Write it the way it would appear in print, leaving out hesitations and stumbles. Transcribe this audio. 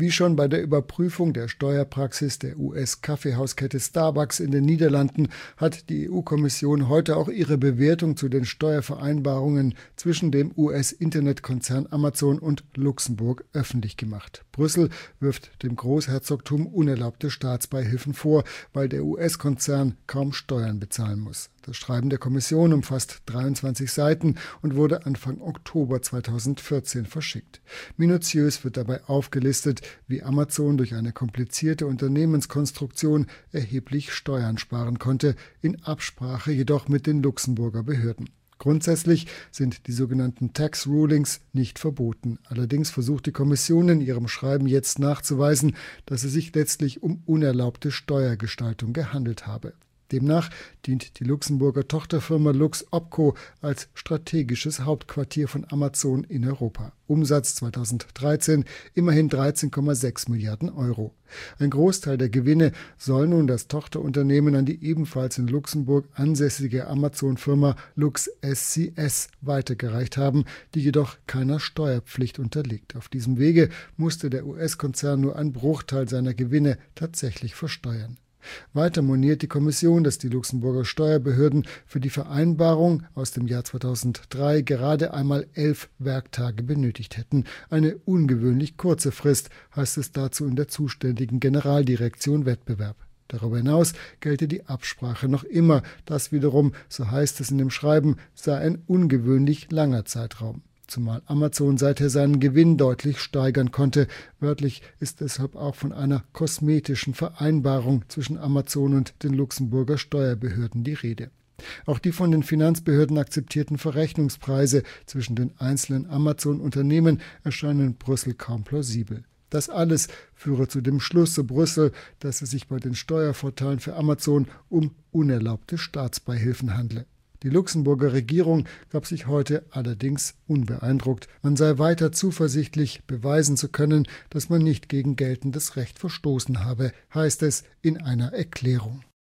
Wie schon bei der Überprüfung der Steuerpraxis der US-Kaffeehauskette Starbucks in den Niederlanden hat die EU-Kommission heute auch ihre Bewertung zu den Steuervereinbarungen zwischen dem US-Internetkonzern Amazon und Luxemburg öffentlich gemacht. Brüssel wirft dem Großherzogtum unerlaubte Staatsbeihilfen vor, weil der US-Konzern kaum Steuern bezahlen muss. Das Schreiben der Kommission umfasst 23 Seiten und wurde Anfang Oktober 2014 verschickt. Minutiös wird dabei aufgelistet, wie Amazon durch eine komplizierte Unternehmenskonstruktion erheblich Steuern sparen konnte, in Absprache jedoch mit den Luxemburger Behörden. Grundsätzlich sind die sogenannten Tax Rulings nicht verboten. Allerdings versucht die Kommission in ihrem Schreiben jetzt nachzuweisen, dass es sich letztlich um unerlaubte Steuergestaltung gehandelt habe. Demnach dient die Luxemburger Tochterfirma Lux Opco als strategisches Hauptquartier von Amazon in Europa. Umsatz 2013 immerhin 13,6 Milliarden Euro. Ein Großteil der Gewinne soll nun das Tochterunternehmen an die ebenfalls in Luxemburg ansässige Amazon-Firma Lux SCS weitergereicht haben, die jedoch keiner Steuerpflicht unterliegt. Auf diesem Wege musste der US-Konzern nur einen Bruchteil seiner Gewinne tatsächlich versteuern. Weiter moniert die Kommission, dass die Luxemburger Steuerbehörden für die Vereinbarung aus dem Jahr 2003 gerade einmal 11 Werktage benötigt hätten. Eine ungewöhnlich kurze Frist, heißt es dazu in der zuständigen Generaldirektion Wettbewerb. Darüber hinaus gelte die Absprache noch immer. Das wiederum, so heißt es in dem Schreiben, sei ein ungewöhnlich langer Zeitraum. Zumal Amazon seither seinen Gewinn deutlich steigern konnte. Wörtlich ist deshalb auch von einer kosmetischen Vereinbarung zwischen Amazon und den Luxemburger Steuerbehörden die Rede. Auch die von den Finanzbehörden akzeptierten Verrechnungspreise zwischen den einzelnen Amazon-Unternehmen erscheinen Brüssel kaum plausibel. Das alles führe zu dem Schluss, so Brüssel, dass es sich bei den Steuervorteilen für Amazon um unerlaubte Staatsbeihilfen handle. Die Luxemburger Regierung gab sich heute allerdings unbeeindruckt. Man sei weiter zuversichtlich, beweisen zu können, dass man nicht gegen geltendes Recht verstoßen habe, heißt es in einer Erklärung.